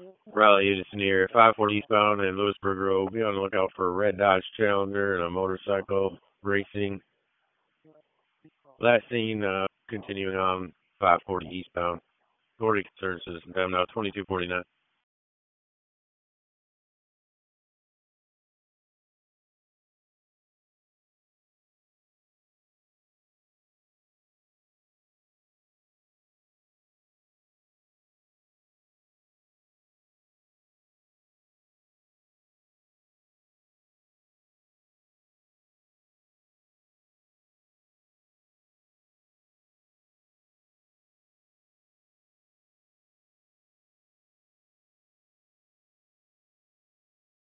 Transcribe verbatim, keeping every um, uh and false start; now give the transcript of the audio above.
Raleigh Unison here, five forty eastbound in Lewisburg Road. Be on the lookout for a red Dodge Challenger and a motorcycle racing. Last seen uh, continuing on five forty eastbound. Forty concerns system time now twenty-two forty-nine.